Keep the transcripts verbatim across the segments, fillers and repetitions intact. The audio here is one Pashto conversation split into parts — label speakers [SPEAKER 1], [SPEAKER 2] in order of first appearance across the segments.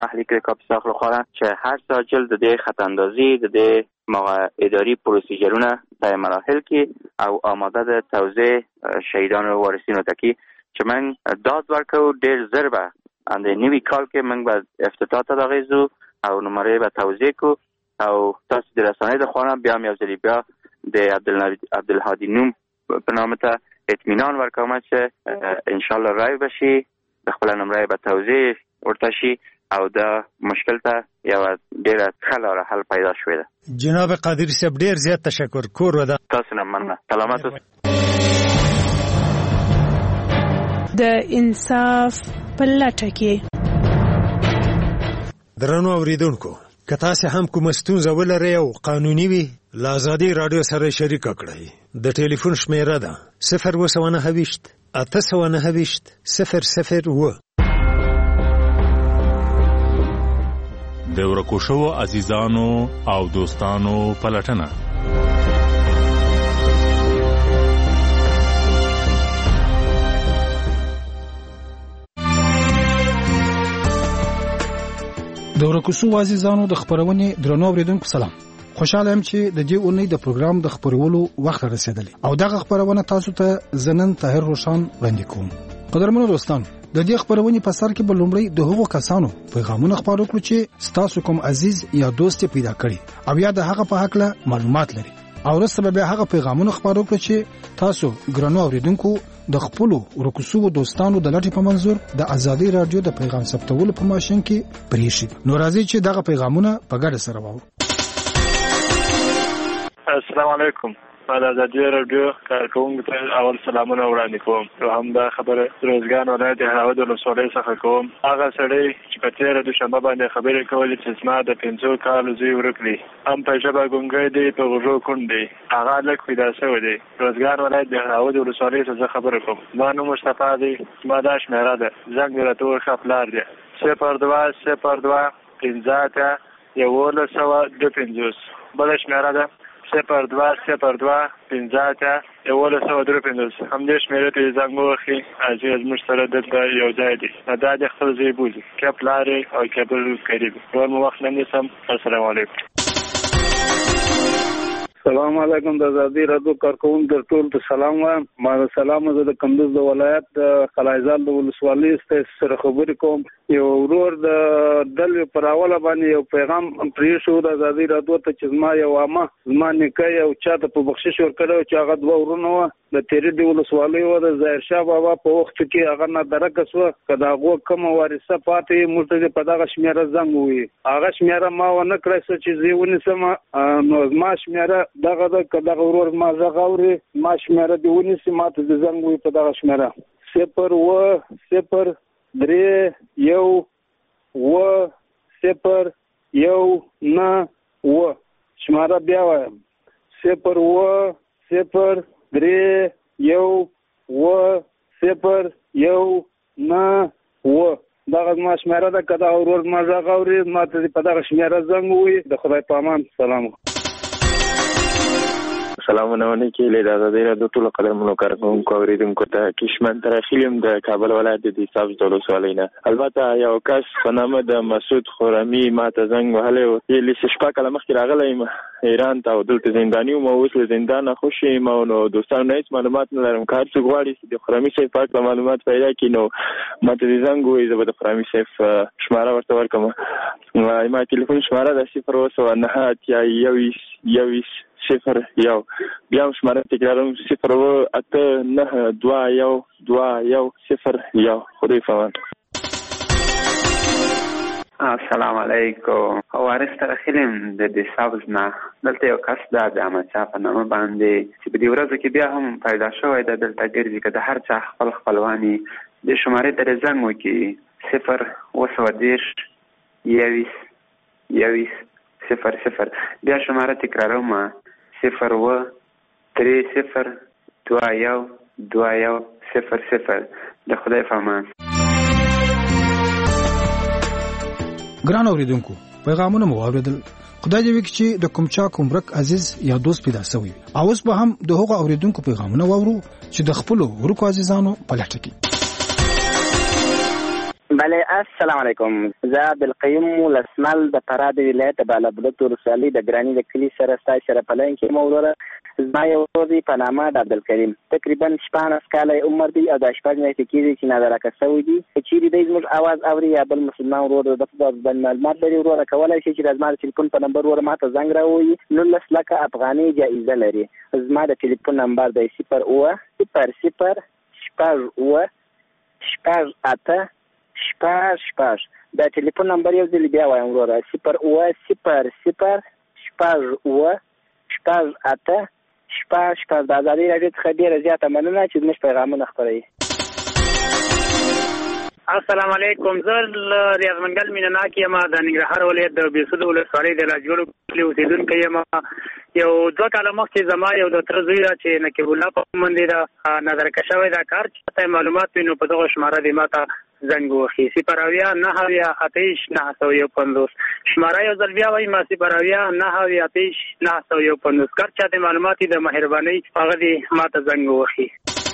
[SPEAKER 1] محلی که کاپیسا خلخواه چه هر ساجل ده خط اندازی ده موقع اداری پروسیجرونه در مراحل که او آماده ده توزیع شهیدان و وارثین و تکی چه من داد ورکو دیر زربه انده نیوی کال که من با افتتاح تداغیزو او نماره با توزیع کو او تاسی در رسانه ده خوانم بیام یوزلی بیا ده عبدالهادی نوم بنامتا اطمینان ورکومه چه انشالله رای بشی دخبلا نمره با توزیع ورتشی او دا مشکل تا یو ډیره ښه لاره حل پیدا شوې ده.
[SPEAKER 2] جناب قادری صاحب ډیر زیات تشکر کور ودا
[SPEAKER 1] تاسو نه مننه. سلامات اوسئ.
[SPEAKER 3] د انصاف په لټه کې
[SPEAKER 2] درنو اوریدونکو که تاسو هم کوم ستونزه ولرئ او قانوني وي له ازادي رادیو سره شریک کړئ. د ټلیفون شمیره ده صفر اووه سوه نهه ویشت اته سوه نهه ویشت صفر صفر اووه.
[SPEAKER 4] د ورکو شوو عزیزانو او دوستانو پلټنه
[SPEAKER 5] د ورکو شوو عزیزانو د خبرونې درنو اوریدونکو سلام. خوشاله یم چې د دې اونۍ د پروګرام د خبرولو وخت رسیدلی او دغه خبرونه تاسو ته زنن طاهر روشان وړاندې کوم. قدرمنو دوستانو د دې خبرونې په سر کې به لومړی د هغو کسانو پیغامونه خپاره کړو چې ستاسو کوم عزیز یا دوست پیدا کړي او یا د هغه په حق له معلومات لري او وروسته به هغه پیغامونه خپاره کړو چې تاسو ګرانو اوریدونکو د خپل ورکوسو دوستانو د لټې په منظور د ازادي رادیو د پیغام ثبتولو په ماشين کې پریښي. نو راځي چې دغه پیغامونه په ګډه سره واورو.
[SPEAKER 6] السلام علیکم. د ازادي رادیو کارکونکو ته اول سلامونه وړاندې کوم. او هم دا خبره روزګان ولایت هراود ولسوالۍ څخه کوم. هغه سړی چې په تېره دوشنبه باندې خبرې کولې چې زما د پنځو کالو زوی ورک دی، هم په ژبه ګونګی دی، په غوږو کوڼ دی، هغه لږ پیدا شوی دی. روزګان ولایت د هراود ولسوالۍ څخه زه خبره کوم. زما نوم مصطفی دی. زما دا شمېره ده زنګ مې راته وښه پلار دی صفر دوه صفر دوه پنځه اته یولس سوه دوه پنځوس. بله شمېره ده صفر دوه صفر دوه پنځه اته یولس سوه دوه پنځوس. همدې شمېرې ته یې زنګ ووهئ. عزیز زموږ سره دلته یو ځای دی. دا د خپل ځای بولي که پلار او که بل قریب. نور مو وخت نه نیسم. السلام علیکم.
[SPEAKER 7] السلام علیکم. د ازادي رادیو کارکونکو ټول ته سلام وایم. ما سلام زه د کندوز د ولایت د خلایزال د ولسوالۍ سره خبرې کوم. یو ورور د دل پر اوله باندې یو پیغام پرې شو د ازادي رادیو ته چې زما یو عامه زما نیکه یو چاته په بخشش ورکړو چې هغه دوه ورونه و د تیرې د ولسوالۍ و د ظاهر شاه بابا په وخت کې هغه نه درکه سوه که د هغو کومه وارثه پاتې موږ ته په دغه شمېره زنګ ووایي. هغه شمېره ما ونه کړی څه چې زه یې ونیسم. نو زما شمېره دغه ده که دغه ورور ما غږ اوري ما شمېره دې ونیسي ما ته دې زنګ ووایي په دغه شمېره صفر اووه صفر درې یو اووه صفر یو نه اووه. شمېره بیا وایم صفر اووه صفر درې یو اووه صفر یو نه اووه. دغه زما شمېره ده که دغه ورور ما غږ اوري ما ته په دغه شمېره زنګ ووایي. د خدای په امان. سلام.
[SPEAKER 1] سلامونه علیکم. له ازادي رادیو ټول قدرمنو کارکونکو اوریدونکو ته کشمن ترخیلم د کابل ولایت د صاحب د ولسوالۍ نه. البته یو کس په نامه د مسعود خرمی ما ته زنګ وهلی و. یې لسې شپه کاله مخکې راغلی یم ایران ته او دلته زنداني وم. اوس له زندانه خوشي یم او نو دوستانو نه هېڅ معلومات نه لرم. که هر څوک غواړي چې د خرمي صاحب په هکله معلومات پیدا کړي نو ما ته دې زنګ ووایي. زه به د خرمي صاحب شماره ورته ورکړم. ما تلیفون شماره ده صفر اووه سوه نهه اتیا یویشت یویشت صفر یو. بیا هم شماره تکراروم صفر اووه اته نهه دوه یو دوه یو صفر یو. خدای فامان.
[SPEAKER 8] السلام علیکم. وارث ترخیلم د دې سبز نه. دلته یو کس ده د احمدشاه په نامه باندې چې په دې ورځو کې بیا هم پیدا شوی ده دلته ګرځي. که د هر چا خپل خپلواني د شمارې ته زنګ وکړي صفر اووه سوه دېرش یویشت یویشت صفر صفر. بیا شماره تکراروم صفر اووه درې صفر دوه یو دوه یو صفر صفر. د خدای په امان.
[SPEAKER 5] ګران اوریدونکو پیغامونه مو واوریدل. خدای دې وکړي چې د کوم چا کوم ورک عزیز یا دوست پیدا شوی او اوس به هم د هغو اوریدونکو پیغامونه واورو چې د خپل ورکو عزیزانو په لټه کې.
[SPEAKER 9] بله السلام علیکم. زه عبدالقیوم ولسمل د فراه د ولایت بالابلوط ولسوالۍ د ګراني د کلي سره ستاسو سره په لاین کې موروره. زما یو ورور دی په نامه د عبدالکریم، تقریبا شپاړس کاله عمر دی او دا شپږ میاشتې کېږي چې نادرکه شوی دی. که چیرې دی زموږ اواز اوري یا بل مسلمان ورور د په باندې معلومات لري، وروره کولی شي چې د زما د ټلیفون په نمبر وروره ماته زنګ راووهي. نولس لکه افغانۍ جایزه لري. زما د ټلیفون نمبر دی صفر اووه صفر صفر شپږ اووه شپږ اته شپږ شپږ. د ټلیفون نمبر یو ځل بیا وایم وروره، صفر اووه صفر صفر شپږ اووه شپږ اته شپږ شپږ. د ازادۍ راډیو څخه ډېره زیاته مننه چې زموږ پیغامونه خپروي.
[SPEAKER 10] السلام علیکم. زه ریاض منګل مینه ناک یم، د ننګرهار ولایت د بیسود ولسوالۍ د لاجوړو کلي اوسېدونکی یم. یو دوه کاله مخکې زما یو د تره زوی ده چې نقیب الله په نوم باندې ده نظرکه شوی دا کار، چې ته معلومات وي نو په دغه شماره دې ماته زنګ ووهي. صفر اویا نهه اویا اته ویشت نهه سوه یو پنځوس. شماره یو ځل بیا وایم، صفر اویا نهه اویا اته ویشت نهه سوه یو پنځوس. کار چا د معلومات د مهربانۍ هغه دې ماته زنګ ووهي.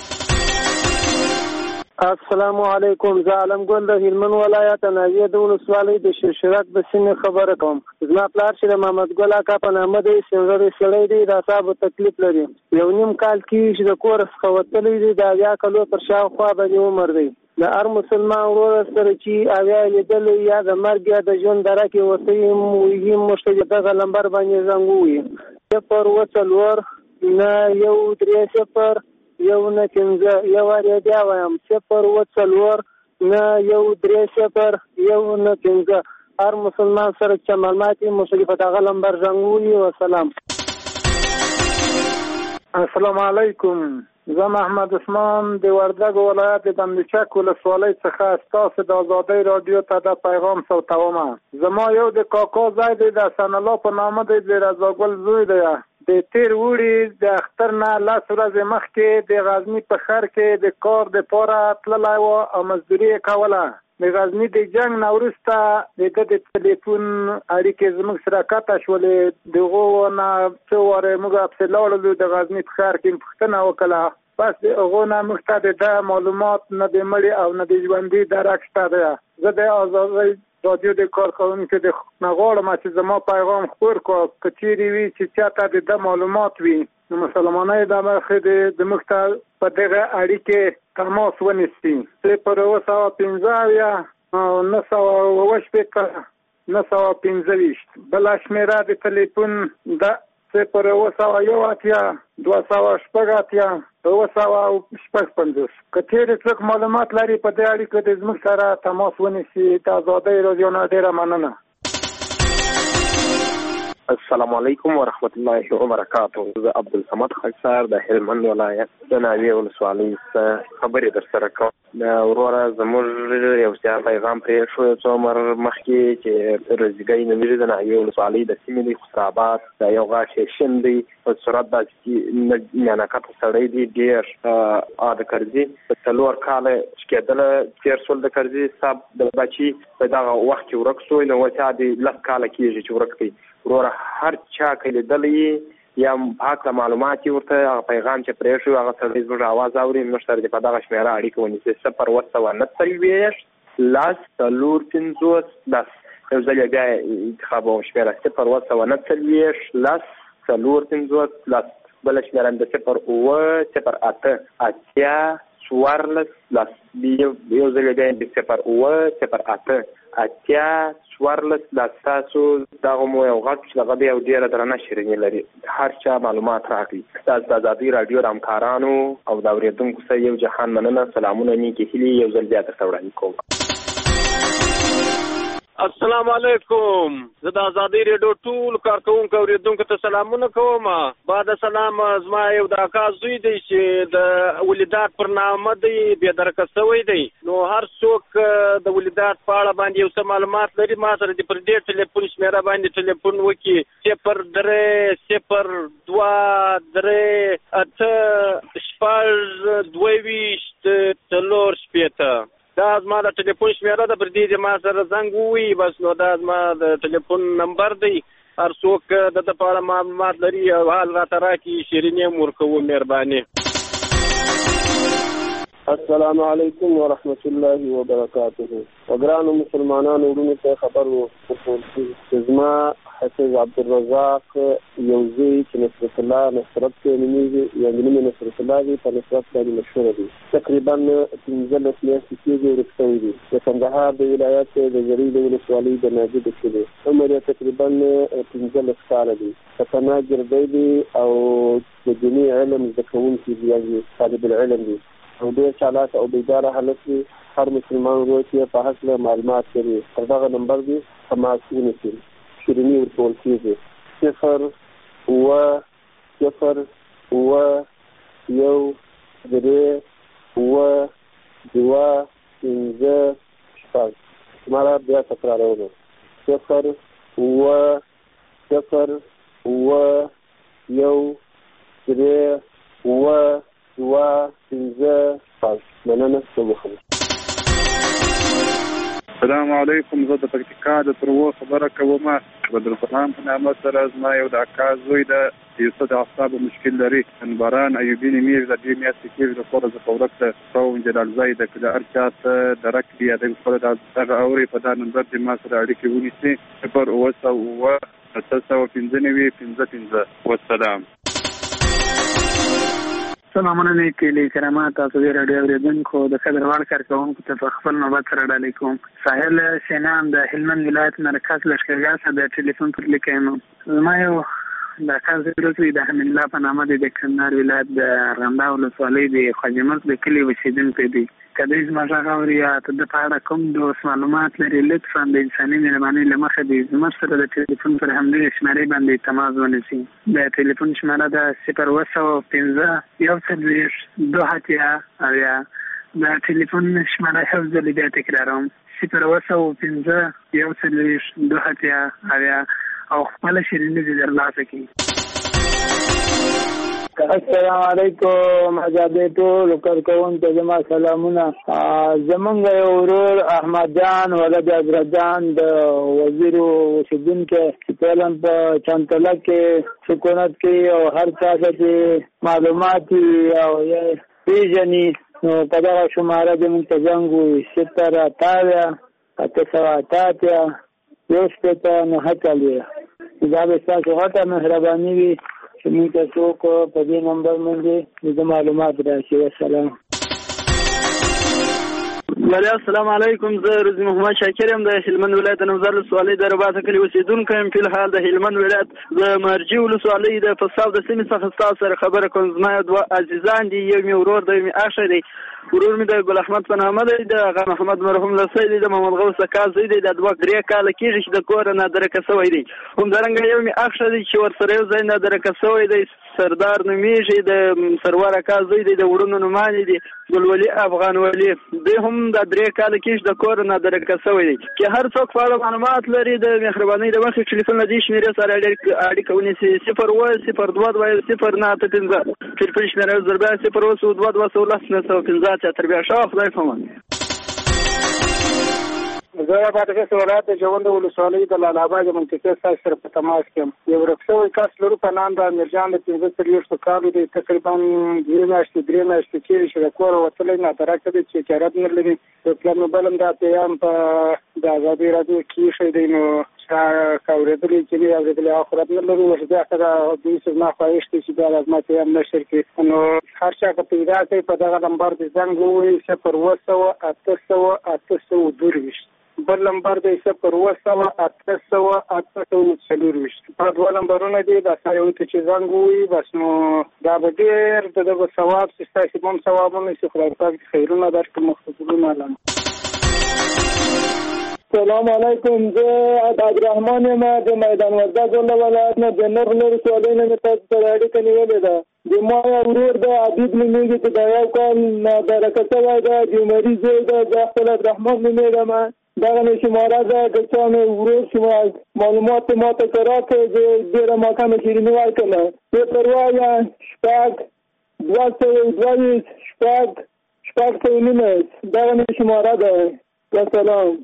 [SPEAKER 11] السلام علیکم. زه علمګل د هلمند ولایت ناویه د ولسوالۍ د شیرشرک د سیمې خبره کوم. زما پلار چې د محمد ګل اکا په نامه دی سنګړی سړی دی، د اعصابو تکلیف لري. یو نیم کال کېږي چې د کور څخه وتلی دی، د اویا کلو پر شاوخوا باندې عمر دی. د هر مسلمان ورور سره چې اویا لیدلی یا د مرګ یا د ژوند دره کې ورته ویږي موږ ته دغه نمبر باندې زنګ ووهي. صفر اووه څلور نه یو درې صفر یو نه پنځه. یو وارې بیا وایم، صفر اووه څلور نه یو درې صفر یو نه پنځه. هر مسلمان سره چې معلومات وي موږ ته په دغه نمبر زنګ ووهي. وسلام.
[SPEAKER 12] السلام علیکم. زه محمد عثمان د وردګ ولایت د بندچک ولسوالۍ څخه ستاسو د ازادۍ راډیو ته د پیغام صوتوم. زما یو د کاکا ځای دی، د حسن الله په نامه دی، د رضاګل زوی دی. د تیر وړي د اختر نه لس ورځې مخکې د غزني په ښار کې د کار دپاره تللی و او مزدوري یې کوله. د غزني د جنګ نه وروسته د ده د ټلیفون اړیکې زموږ سره قطع شولې. د هغو نه څو وارې موږ پسې لاړلو، د غزني په ښار کې پوښتنه وکړه. بس د هغو نه موږ ته د ده معلومات نه د مړي او نه د ژوندي درک شته دی. زه د ازادۍ راډیو د کارکوونکو د نه غواړم چې زما پیغام خپور کړو. که چیرې وي چې چا ته د ده معلومات وي نو مسلمانۍ د مخې د موږ ته په دغه اړیکې تماس ونیسي. صفر اووه سوه پنځه اویا نه سوه اووه شپېته نه سوه پنځه ویشت. بله شمېره د ټلیفون د صفر اووه سوه یو اتیا دوه سوه شپږ اتیا اووه سوه شپږ پنځوس. که چیرې څوک معلومات لري په دې اړیکه د زموږ سره تماس ونیسي. د ازادۍ راډیو نه ډېره مننه.
[SPEAKER 13] السلام علیکم ورحمت الله وبرکاته. زه عبدالصمد خاکسار د هلمند ولایت د ناویه ولسوالۍ څخه خبرې در سره کوم. وروره زموږ یو څه پیغام پرې شو څو عمر مخکې چې رزګۍ نومېږي د ناویه ولسوالۍ د سیمې دی خسرآباد د یو غاښ شین دی په صورت داسې میانکته سړی دی ډېر د کرزي په څلور کاله چې کېدله تېر شول د کرزي صاحب د بچي په دغه وخت کې ورک شوی. نو وچا دی لس کاله کېږي چې ورک دی. وروره هر چا که لیدلی یا هکله معلومات یې ورته هغه پیغام چې پرې شو هغه سړی زموږ اواز اوري موږ سره دې په دغه شمېره اړیکه ونیسي. صفر اووه سوه نه څلوېښت لس څلور پنځوس لس. یو ځل یې بیا انتخابوم شمېره صفر اووه سوه نه څلوېښت لس څلور پنځوس لس. بله شمېره د صفر اووه صفر اته اتیا څوارلس لس. یو ځل یې بیا د صفر اووه صفر اته اتیا څوارلس لس. تاسو دغه مو یو غږ چې دغه دی یو ډېره درنه شیریني لري. هر چا معلومات راکړي. ستاسو د ازادۍ راډیو د همکارانو او د اورېدونکو سره یو جهان مننه. سلامونه نیکې هیلې یو ځل بیا درته وړاندې کوم.
[SPEAKER 14] السلام علیکم. زه د ازادۍ راډیو ټول کارکوونکو اورېدونکو ته سلامونه کوم. بعد سلام زما یو د اکا زوی دی چې د ولیدات پر نامه دی بېدرکه شوی دی. نو هر څوک د ولیدات په اړه باندې یو څه معلومات لري ما سره د پر دې ټلیفون شمېره باندې ټلیفون وکړي. صفر درې صفر دوه درې اته شپږ دوه ویشت څلور شپېته. دا زما د ټلیفون شمېره ده. پر دې چې ما سره زنګ ووهي بس نو دا زما د ټلیفون نمبر دی. هر څوک د ده په اړه معلومات لري او حال راته راکړي شیریني هم ورکوو. مهرباني.
[SPEAKER 15] السلام علیکم ورحمت الله وبرکاته. وګرانو مسلمانانو ورونو ته خبر ورکول زما حافظ عبدالرزاق یوزی چې نصرت الله نصرت کې نومیږي یا نومي نصرت الله دی په نصرت باندې مشهور دی. تقریبا پنځلس میاشتې کېږي ورک شوی دی. د کندهار د ولایت د زرۍ د ولسوالۍ د ناجو د کلي عمر یې تقریبا پنځلس کاله دی. په پناه ګرځی دی او د دیني علم زده کوونکی دی یا طالب العلم دی او ډېر چالاک او بیداره هلک دی. هر مسلمان ورور چې په هکله معلومات کوي تر دغه نمبر دی تماس ونیسي. شیریني ورکول کېږي صفر اووه صفر اووه یو درې اووه دوه پنځه شپږ. زما بیا تکرارولو صفر اووه صفر اووه یو درې اووه دوه پنځه شپږ. مننه. څه
[SPEAKER 7] السلام علیکم. زه د پکتیکا د ترو خبره کوم. بدرالسلام په نامه سره زما یو د اکا زوی د یوسف د اعصابو مشکل لري. باران ایوبي نمیر د دې میاشتې کې د خپل زخورت ته قوم جلال زای د کله ارچات درک دی د خپل د اوري په دا نمبر د ما سره اړیکې ونیسي. پر اوسه او تاسو پنځه نوي پنځه پنځه. والسلام.
[SPEAKER 16] سلامونه نیکلی کرامات. تاسو د رادیو اوریدونکو د قدرمن کارکونکو ته خپل نوبت سره ډالۍ کوم. ساحل سینام د هلمند ولایت مرکز لشکرګاه څخه د ټلیفون پر لیکم. زما یو د کار ضروري د حمید الله په نامه د کندهار ولایت د رندا ولسوالۍ د خواجمرګ د کلي اوسیدونکی دی. کله زما ځای اوریا ته د پاړه کوم د معلومات لري لطفا د انساني مهرباني لمخه د زما سره د ټلیفون پر همدې شمارې باندې تماس ونیسي. د ټلیفون شماره د صفر اووه سوه پنځه یو څلوېښت دوه اتیا اویا. د ټلیفون شماره حفظ بیا تکراروم صفر اووه سوه پنځه یو څلوېښت دوه اتیا اویا او خپل شیریني دې ترلاسه کړي.
[SPEAKER 11] السلام علیکم. آزادې ټول کارکوونکو زما سلامونه. زمونږ یو ورور احمد جان ولد حضرت جان د وزیر اوسیدونکی چې فعلا په چانتله کې سکونت کې او هر چا چې معلومات او پیژني نو په دغه شماره د موږ ته زنګ ووایي صفر اتاویا اته سوه اته اتیا یو شپېته نهه څلوېښت. دا به ستاسو غټه مهرباني وي چې موږ ته څوک په دې نمبر باندې د معلومات راشي. والسلام.
[SPEAKER 17] بله السلام علیکم. زه روزي محمد شاکر یم د هلمند ولایت نوزر ولسوالۍ د رباطه کلي اوسېدونکی یم. فلحال د هلمند ولایت د مرجي ولسوالۍ د فصاو د سیمې څخه ستاسو سره خبره کوم. زما دوه عزیزان دي. یو مې ورور دی، مې اخښی دی. ورور مې د ګل احمد په نامه دی. د هغه محمد مرحوم لسی دی. د محمد غوث اکا زوی دی. دا دوه درې کاله کېږي چې د کوره نادرکه شوی دی. همدارنګه یو مې اخښی دی چې ورسره یو ځای نادرکه شوی دی. سردار نومیږي. د سرور اکا زوی دی. د وړونو نومانی دی ګلولي افغان ولي. دی هم دا درې کاله کېږي د کوره نادرکه شوی دی. که هر څوک په اړه معلومات لري د مهربانۍ له مخې ټلیفون له دې شمېرې سره اړیکه ونیسي. صفر اووه صفر دوه دوه صفر نه اته پنځه. ټلیفون شمېره زر بیا صفر اووه سوه دوه دوه سوه لس نه سوه پنځه اتیا. تر بیا ښه خدای پامان.
[SPEAKER 12] زه د بادغیس ولایت د جوند ولسوالۍ د لال اباد منطقې ستاسو سره په تماس کې یم. یو ورک شوی کس لرو په نام د امیرجان د پنځه څلوېښتو کالو دی. تقریبا دوه میاشتې درې میاشتې کېږي چې د کوره وتلی نادرکه دی چې چارت نه لري. د پلان موبایل هم دا پیام په د ازادۍ راډیو کې ایښی دی. نو که اورېدلی چې نه اورېدلی آخرت نه لرو. اوس بیا که دوی زما خواهش دی چې بیا د زما پیام نشر کړي. نو هر چا که پیدا کوي په دغه نمبر د زنګ ووایي صفر اووه سوه اته سوه اته سوه دوه ویشت. بل نمبر دی صفر اووه سوه اته سوه اته سوه څلورویشت. دا دوه نمبرونه دي. دا سره یو ته چې زنګ ووایي بس نو دا به ډېر د دغه ثواب چې ستاسې به هم ثوابونه شي. خدای پاک خیرونه درکړي. مختصرونه علم.
[SPEAKER 11] سلام علیکم. زه عبدالرحمن یم د میدان وردګ ولایت نه د نغلو ولسوالۍ نه مې تاسو سره اړیکه نیولې ده. د ما ورور د عبید نومېږي چې دا یو کال نادرکه شوی ده. د عمري زوی ده. زه خپل عبدالرحمن نومېږم. دغه مې شماره ده. که چا مې ورور شما معلومات ما ته راکړئ زه ډېره ماښامه شیریني ورکړم. صفر اووه شپږ دوه سوه دوه ویشت شپږ شپږ سوه نولس. دغه مې شماره ده. والسلام.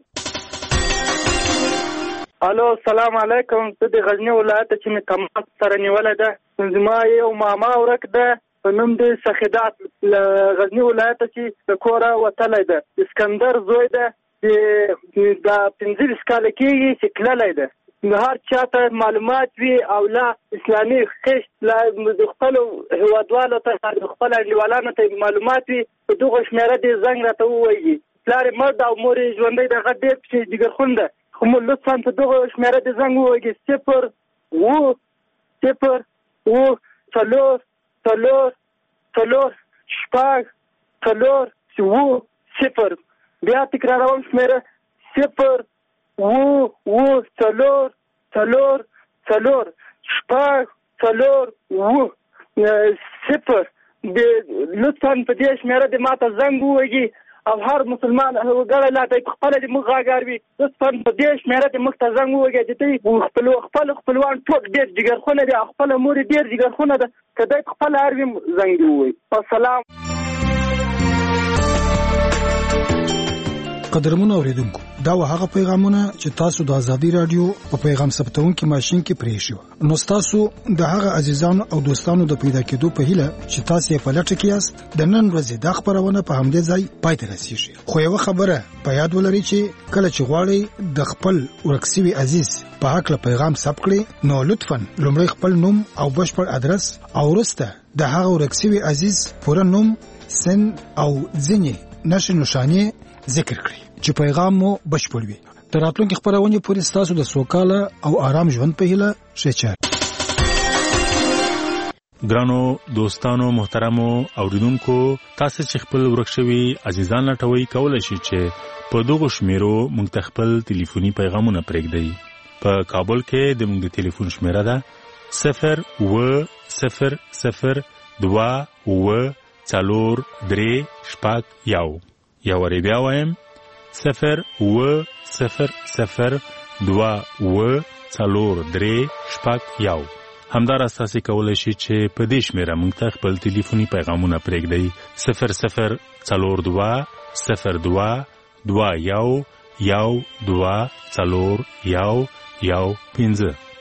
[SPEAKER 10] الو السلام علیکم. زه د غزني ولایت چې مې تماس سره نیولی ده. زما یو ماما ورک ده
[SPEAKER 11] په نوم د سخیدات له غزنی ولایت چې د کوره وتلی ده اسکندر زوی ده د پنځه ویشت کاله کېږي چې تللی ده نو هر چاته معلومات وي او لا اسلامي خشت لا د خپلو هېوادوالو ته د خپلو انډیوالانو ته معلومات وي په دغه شمېره دې زنګ راته ووایي پلار یې مړ ده او مور یې ژوندی ده هغه ډېر پسې جګرخون ده خو مو لطفا په دغه شمېره دې زنګ ووایي صفر اووه صفر اووه څلور څلور څلور شپږ څلور اووه صفر بیا تکراروم شمېره صفر اووه اووه څلور څلور څلور شپږ څلور اووه صفر لطفا په دې شمېره دې ماته زنګ ووهي او هر مسلمان وګړی لا دی خپله دې موږ غږ اوري لطفا په دې شمېره دې موږ ته زنګ ووهي چې دوی خپل خپلوان ټول ډېر جګرخونه دي او خپله مور یې ډېر جګرخونه ده که دی خپله اروي زنګ دې ووهي السلام.
[SPEAKER 5] قدرمنو اوریدونکو دا و هغه پیغامونه چې تاسو د ازادي رادیو په پیغام ثبتونکو ماشين کې پرې شو نو تاسو د هغه عزیزانو او دوستانو د پیدا کېدو په هیله چې تاسو یې په لټه کې یاست د نن ورځې د خبرونه په همدې ځای پای ته رسیږي خو یو خبره په یاد ولرئ چې کله چې غواړئ د خپل ورکسوي عزیز په حق له پیغام ثبت کړئ نو لطفا لومړی خپل نوم او بشپړ ادرس او وروسته د هغه ورکسوي عزیز پوره نوم سن او ځینې نښې نښانې ذکر کړئ چې پیغام مو بشپړ وي. تر راتلونکي خبرونه پورې تاسو د سوکاله او آرام ژوند په هیله شچار.
[SPEAKER 4] ګرانو دوستانو محترمو اوریدونکو تاسو چې خپل ورکشوي عزیزان لټوي کولای شئ چې په دغه شمیرو مونږ خپل ټلیفوني پیغامونه پرېږدئ. په کابل کې د مونږ د ټلیفون شمیره ده صفر و صفر صفر دوا و څلور درې شپږ یو یا وری بیا وایم صفر و صفر صفر دوا و څلور درې شپږ یو. همدار اساسي کولای شي چې په دې شمیره موږ ته خپل ټلیفوني پیغامونه پرېږدئ صفر صفر څلور دوا صفر دوا دوا یو یو دوا څلور یو یو پنځه.